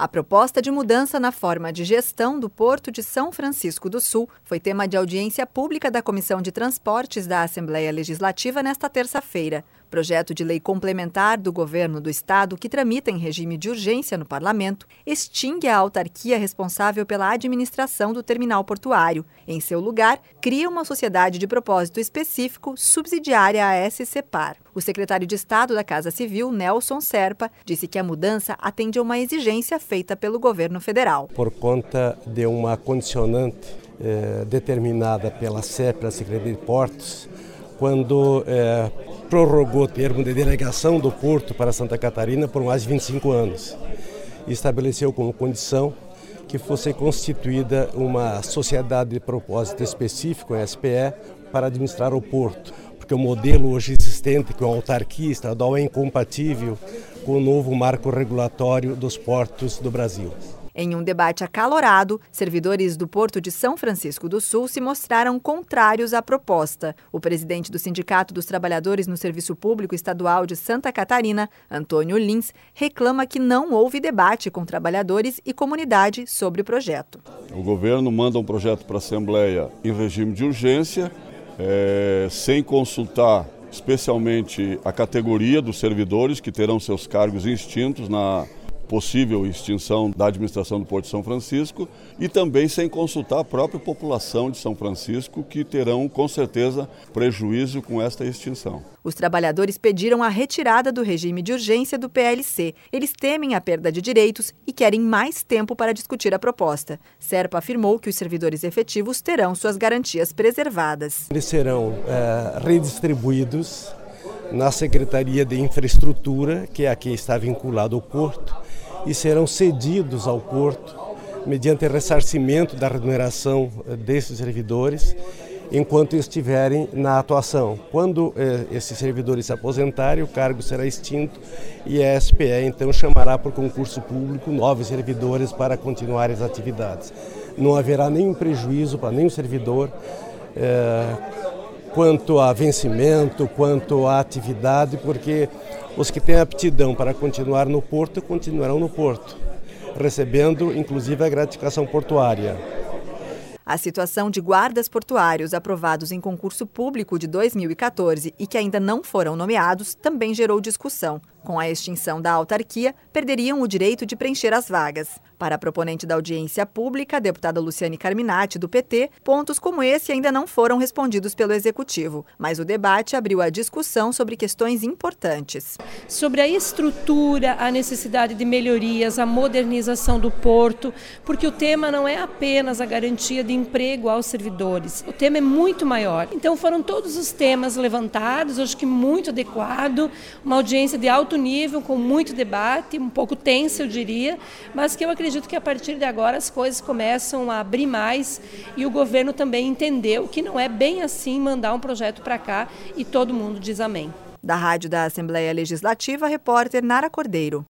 A proposta de mudança na forma de gestão do Porto de São Francisco do Sul foi tema de audiência pública da Comissão de Transportes da Assembleia Legislativa nesta terça-feira. Projeto de lei complementar do governo do estado, que tramita em regime de urgência no parlamento, extingue a autarquia responsável pela administração do terminal portuário. Em seu lugar, cria uma sociedade de propósito específico subsidiária à SCPar. O secretário de Estado da Casa Civil, Nelson Serpa, disse que a mudança atende a uma exigência feita pelo governo federal. Por conta de uma condicionante determinada pela CEP, a Secretaria de Portos, quando prorrogou o termo de delegação do Porto para Santa Catarina por mais de 25 anos. E estabeleceu como condição que fosse constituída uma sociedade de propósito específico, a SPE, para administrar o Porto. Porque o modelo hoje existente, com a autarquia estadual, é incompatível com o novo marco regulatório dos portos do Brasil. Em um debate acalorado, servidores do Porto de São Francisco do Sul se mostraram contrários à proposta. O presidente do Sindicato dos Trabalhadores no Serviço Público Estadual de Santa Catarina, Antônio Lins, reclama que não houve debate com trabalhadores e comunidade sobre o projeto. O governo manda um projeto para a Assembleia em regime de urgência, sem consultar especialmente a categoria dos servidores que terão seus cargos extintos na possível extinção da administração do Porto de São Francisco e também sem consultar a própria população de São Francisco, que terão com certeza prejuízo com esta extinção. Os trabalhadores pediram a retirada do regime de urgência do PLC. Eles temem a perda de direitos e querem mais tempo para discutir a proposta. Serpa afirmou que os servidores efetivos terão suas garantias preservadas. Eles serão redistribuídos na Secretaria de Infraestrutura, que é a que está vinculado ao Porto, e serão cedidos ao Porto mediante ressarcimento da remuneração desses servidores enquanto estiverem na atuação. Quando esses servidores se aposentarem, o cargo será extinto e a SPE então chamará por concurso público novos servidores para continuar as atividades. Não haverá nenhum prejuízo para nenhum servidor quanto a vencimento, quanto à atividade, porque os que têm aptidão para continuar no Porto, continuarão no Porto, recebendo inclusive a gratificação portuária. A situação de guardas portuários aprovados em concurso público de 2014 e que ainda não foram nomeados também gerou discussão. Com a extinção da autarquia, perderiam o direito de preencher as vagas. Para a proponente da audiência pública, a deputada Luciane Carminati, do PT, pontos como esse ainda não foram respondidos pelo Executivo, mas o debate abriu a discussão sobre questões importantes. Sobre a estrutura, a necessidade de melhorias, a modernização do porto, porque o tema não é apenas a garantia de emprego aos servidores, o tema é muito maior. Então foram todos os temas levantados, acho que muito adequado, uma audiência de alto nível, com muito debate, um pouco tensa, eu diria, mas que eu acredito que a partir de agora as coisas começam a abrir mais e o governo também entendeu que não é bem assim mandar um projeto para cá e todo mundo diz amém. Da Rádio da Assembleia Legislativa, repórter Nara Cordeiro.